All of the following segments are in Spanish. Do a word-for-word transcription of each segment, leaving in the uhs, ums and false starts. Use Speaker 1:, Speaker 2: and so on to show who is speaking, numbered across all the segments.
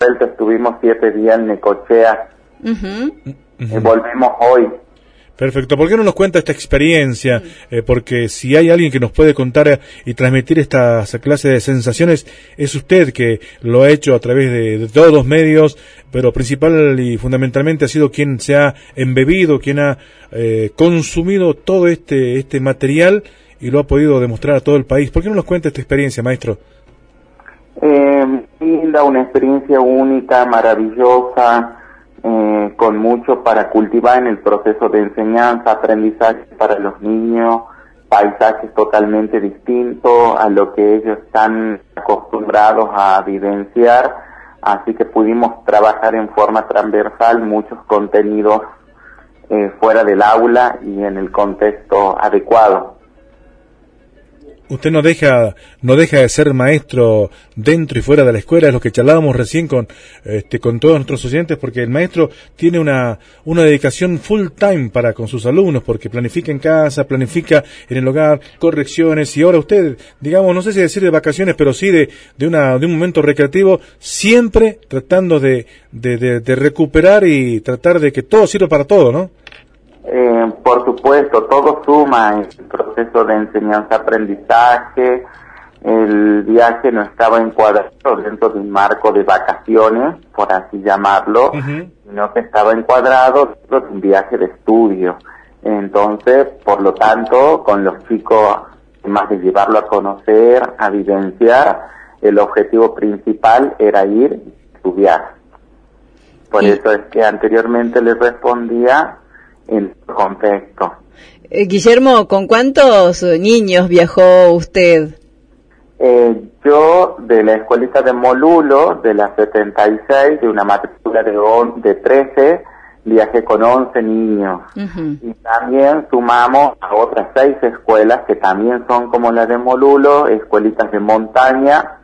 Speaker 1: vuelto, estuvimos siete días en Necochea,
Speaker 2: Uh-huh.
Speaker 1: y volvemos hoy.
Speaker 3: Perfecto. ¿Por qué no nos cuenta esta experiencia? Eh, porque si hay alguien que nos puede contar eh, y transmitir esta clase de sensaciones, es usted, que lo ha hecho a través de, de todos los medios, pero principal y fundamentalmente ha sido quien se ha embebido, quien ha eh, consumido todo este este material y lo ha podido demostrar a todo el país. ¿Por qué no nos cuenta esta experiencia, maestro?
Speaker 1: Eh, linda, una experiencia única, maravillosa, eh, con mucho para cultivar en el proceso de enseñanza, aprendizaje para los niños, paisajes totalmente distintos a lo que ellos están acostumbrados a vivenciar, así que pudimos trabajar en forma transversal muchos contenidos eh, fuera del aula y en el contexto adecuado.
Speaker 3: Usted no deja no deja de ser maestro dentro y fuera de la escuela, es lo que charlábamos recién con este con todos nuestros oyentes, porque el maestro tiene una una dedicación full time para con sus alumnos, porque planifica en casa, planifica en el hogar, correcciones, y ahora usted, digamos, no sé si decir de vacaciones, pero sí de de una de un momento recreativo, siempre tratando de de de, de recuperar y tratar de que todo sirva para todo, ¿no?
Speaker 1: Eh, por supuesto, todo suma en el proceso de enseñanza-aprendizaje. El viaje no estaba encuadrado dentro de un marco de vacaciones, por así llamarlo, uh-huh. sino que estaba encuadrado dentro de un viaje de estudio. Entonces, por lo tanto, con los chicos, más de llevarlo a conocer, a vivenciar, el objetivo principal era ir y estudiar. Por sí. eso es que anteriormente les respondía en contexto.
Speaker 2: Eh, Guillermo, ¿con cuántos niños viajó usted?
Speaker 1: Eh, yo de la escuelita de Molulo, de la setenta y seis, de una matrícula de, on, de trece, viajé con once niños. Uh-huh. Y también sumamos a otras seis escuelas que también son como la de Molulo, escuelitas de montaña,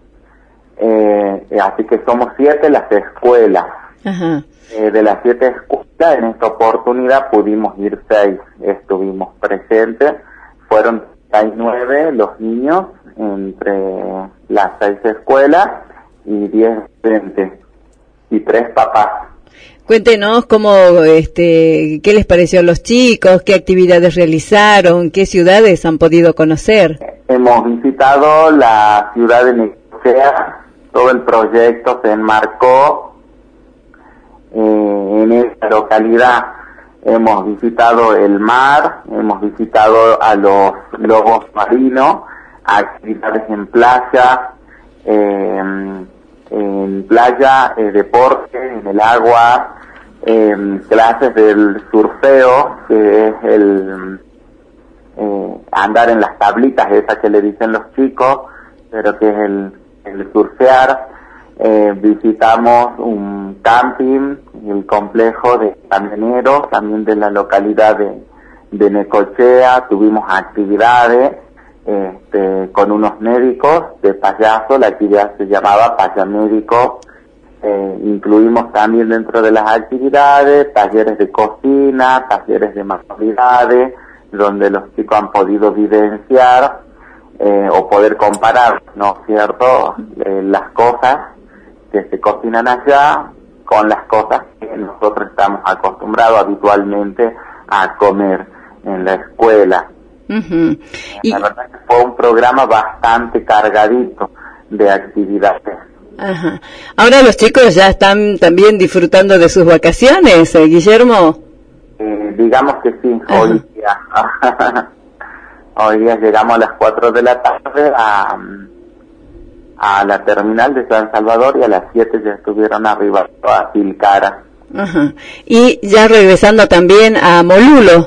Speaker 1: eh, así que somos siete las escuelas. Uh-huh. Eh, de las siete escuelas, en esta oportunidad pudimos ir seis, estuvimos presentes, fueron treinta y nueve los niños entre las seis escuelas y diez docentes y tres papás.
Speaker 2: Cuéntenos cómo, este, qué les pareció a los chicos, qué actividades realizaron, qué ciudades han podido conocer.
Speaker 1: Hemos visitado la ciudad de Necochea, todo el proyecto se enmarcó Eh, en esta localidad. Hemos visitado el mar, hemos visitado a los lobos marinos, actividades en playa, eh, en playa, eh, deporte, en el agua, eh, clases del surfeo, que es el eh, andar en las tablitas, esas que le dicen los chicos, pero que es el, el surfear. Eh, visitamos un camping, el complejo de camioneros, también de la localidad de, de Necochea. Tuvimos actividades este, con unos médicos de payaso, la actividad se llamaba payamédico. Eh, incluimos también dentro de las actividades talleres de cocina, talleres de manualidades, donde los chicos han podido vivenciar eh, o poder comparar, ¿no es cierto?, eh, las cosas que se cocinan allá con las cosas que nosotros estamos acostumbrados habitualmente a comer en la escuela.
Speaker 2: Uh-huh. Y...
Speaker 1: La verdad que fue un programa bastante cargadito de actividades.
Speaker 2: Ajá. Ahora los chicos ya están también disfrutando de sus vacaciones, ¿eh, Guillermo?
Speaker 1: Eh, digamos que sí, Ajá. hoy día. Hoy día llegamos a las cuatro de la tarde a... a la terminal de San Salvador y a las siete ya estuvieron arriba a Tilcara.
Speaker 2: Ajá. Y ya regresando también a Molulo.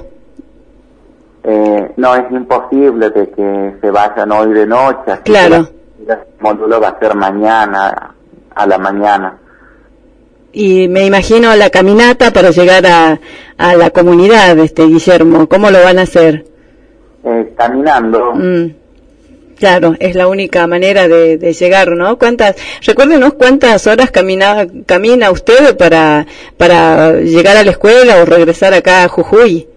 Speaker 1: Eh, no, es imposible de que se vayan hoy de noche. Así
Speaker 2: claro.
Speaker 1: Que la, Molulo va a ser mañana, a la mañana.
Speaker 2: Y me imagino la caminata para llegar a, a la comunidad, este Guillermo, ¿cómo lo van a hacer?
Speaker 1: Eh, caminando.
Speaker 2: Mm. Claro, es la única manera de, de llegar, ¿no? ¿Cuántas, recuérdenos cuántas horas camina, camina usted para, para llegar a la escuela o regresar acá a Jujuy?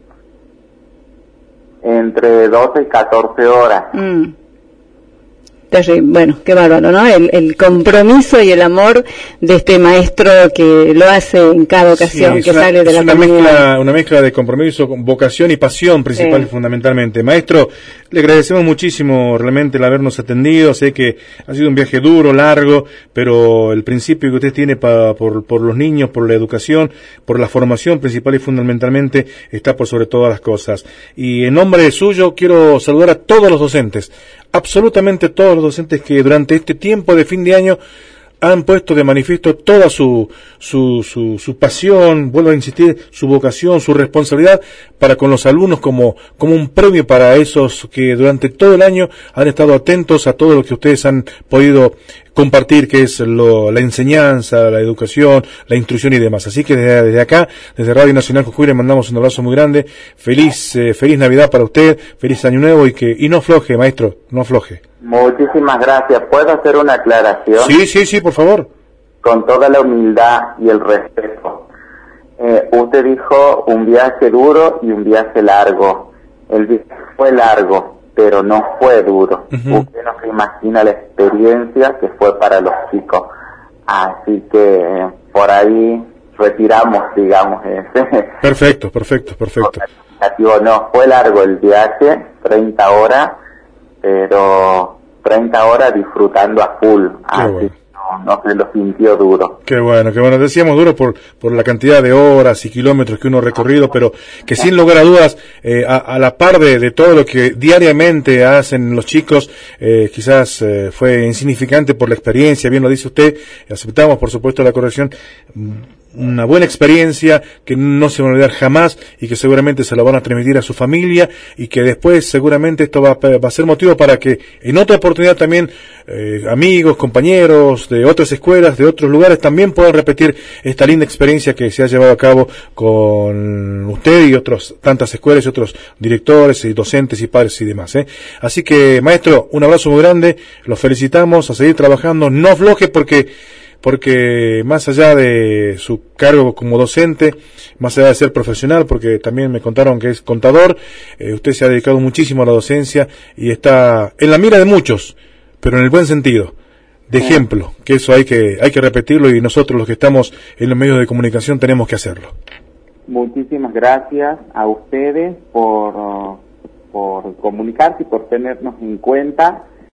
Speaker 1: Entre doce y catorce horas.
Speaker 2: Mm. Bueno, qué bárbaro, ¿no? El, el compromiso y el amor de este maestro que lo hace en cada ocasión
Speaker 3: sí,
Speaker 2: que
Speaker 3: una,
Speaker 2: sale de la
Speaker 3: una
Speaker 2: comunidad.
Speaker 3: Mezcla, una mezcla de compromiso, vocación y pasión principal sí. fundamentalmente. Maestro, le agradecemos muchísimo realmente el habernos atendido. Sé que ha sido un viaje duro, largo, pero el principio que usted tiene pa, por, por los niños, por la educación, por la formación principal y fundamentalmente está por sobre todas las cosas. Y en nombre suyo quiero saludar a todos los docentes, absolutamente todos los docentes que durante este tiempo de fin de año han puesto de manifiesto toda su, su, su, su pasión, vuelvo a insistir, su vocación, su responsabilidad para con los alumnos como, como un premio para esos que durante todo el año han estado atentos a todo lo que ustedes han podido compartir, que es lo, la enseñanza, la educación, la instrucción y demás. Así que desde, desde acá, desde Radio Nacional Jujuy, le mandamos un abrazo muy grande. Feliz, eh, feliz Navidad para usted, feliz Año Nuevo y que, y no afloje, maestro, no afloje.
Speaker 1: Muchísimas gracias. ¿Puedo hacer una aclaración?
Speaker 3: Sí, sí, sí, por favor.
Speaker 1: Con toda la humildad y el respeto. Eh, usted dijo un viaje duro y un viaje largo. El viaje fue largo, pero no fue duro. Uh-huh. Usted no se imagina la experiencia que fue para los chicos. Así que eh, por ahí retiramos, digamos, ese.
Speaker 3: Perfecto, perfecto, perfecto.
Speaker 1: No, fue largo el viaje, treinta horas, pero treinta horas disfrutando a full.
Speaker 3: Qué
Speaker 1: así
Speaker 3: bueno.
Speaker 1: no, no se lo sintió duro.
Speaker 3: Qué bueno, qué bueno. Decíamos duro por por la cantidad de horas y kilómetros que uno ha recorrido, pero que sin lugar a dudas, eh, a, a la par de, de todo lo que diariamente hacen los chicos, eh, quizás eh, fue insignificante por la experiencia, bien lo dice usted, aceptamos por supuesto la corrección, una buena experiencia que no se va a olvidar jamás y que seguramente se la van a transmitir a su familia y que después seguramente esto va, va a ser motivo para que en otra oportunidad también eh, amigos, compañeros de otras escuelas, de otros lugares también puedan repetir esta linda experiencia que se ha llevado a cabo con usted y otras tantas escuelas y otros directores y docentes y padres y demás, ¿eh? Así que maestro, un abrazo muy grande, los felicitamos, a seguir trabajando, no afloje porque porque más allá de su cargo como docente, más allá de ser profesional, porque también me contaron que es contador, eh, usted se ha dedicado muchísimo a la docencia y está en la mira de muchos, pero en el buen sentido, de ejemplo, que eso hay que hay que repetirlo y nosotros los que estamos en los medios de comunicación tenemos que hacerlo.
Speaker 1: Muchísimas gracias a ustedes por, por comunicarse y por tenernos en cuenta.